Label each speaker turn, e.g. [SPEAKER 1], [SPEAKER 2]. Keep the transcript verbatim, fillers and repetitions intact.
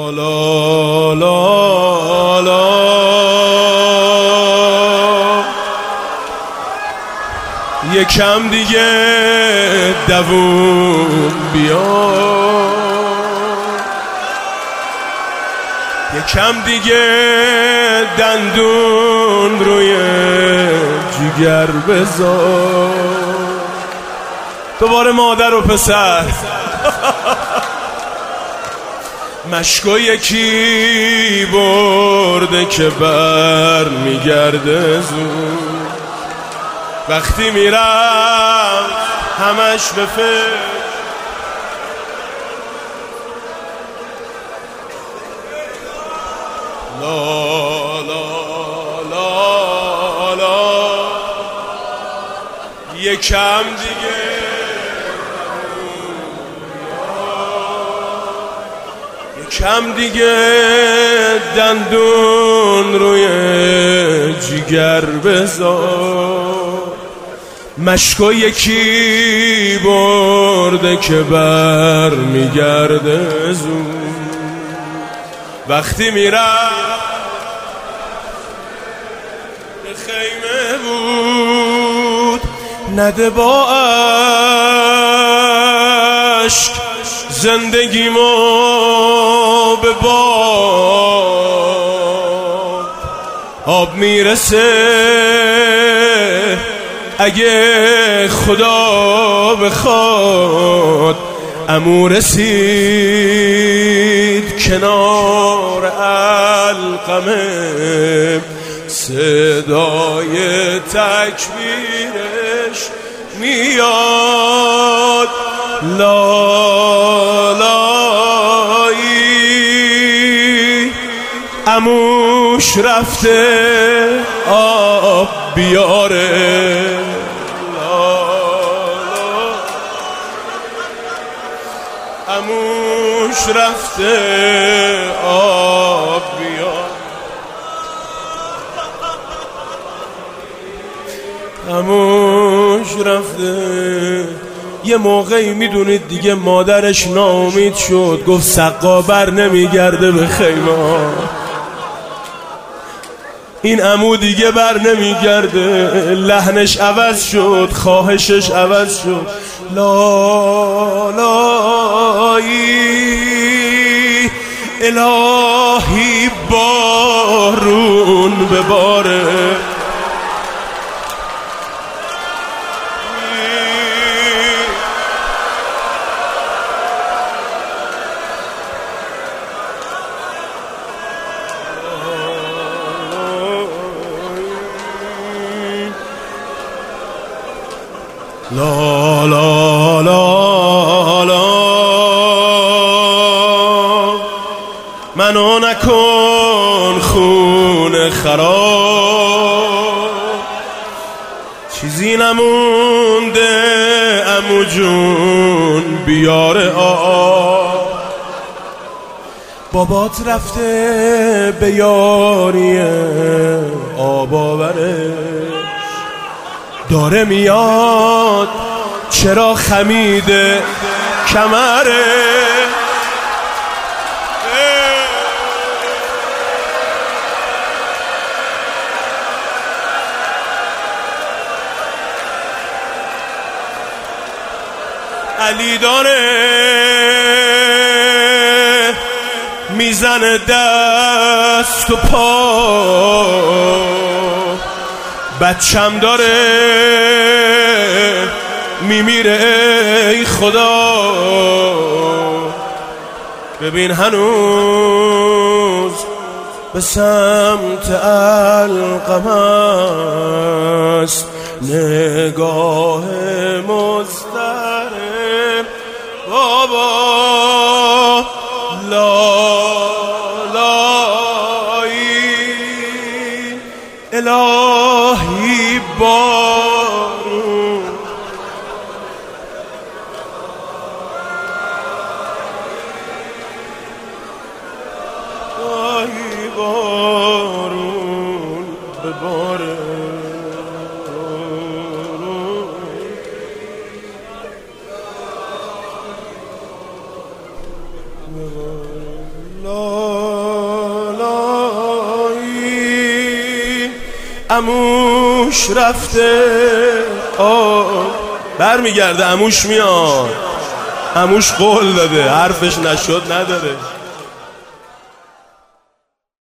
[SPEAKER 1] لا لا لا یکم دیگه دووم بیا، یکم دیگه دندون روی جگر بذار. دوباره مادر و پسر مشکو یکی برده که بر میگرده زود، وقتی میرم همش به فکر لا لا لا لا یکم دیگه یکم دیگه دندون روی جگر بذار. مشکو یکی برده که بر میگرده زود، وقتی میرم به خیمه بود نده با عشق زندگیمو به باد. آب میرسه اگه خدا بخواد، عمو رسید کنار علقمه، صدای تکبیرش میاد لالایی. عموش رفته آب بیاره، عموش رفته آب بیار، عموش رفته. یه موقعی میدونید دیگه مادرش ناامید شد، گفت سقا بر نمیگرده به خیمه، این عمو دیگه بر نمیگرده. لحنش عوض شد، خواهشش عوض شد. لالایی الهی بارون بباره، لا لا لا لا منو نکن خون خراب، چیزی نمونده عمو جون بیار آب. بابات رفته به یاری آب آوره، داره میاد چرا خمیده کمره. علی داره میزنه دست و پا، بچم داره میمیره ای خدا. ببین هنوز به سمت علقم است نگاه مضطرب. بابا لالایی الهی بارون، الهی بارون بباره. لا عموش رفته آه برمیگرده، عموش میاد، عموش قول داده، حرفش نشد نداره.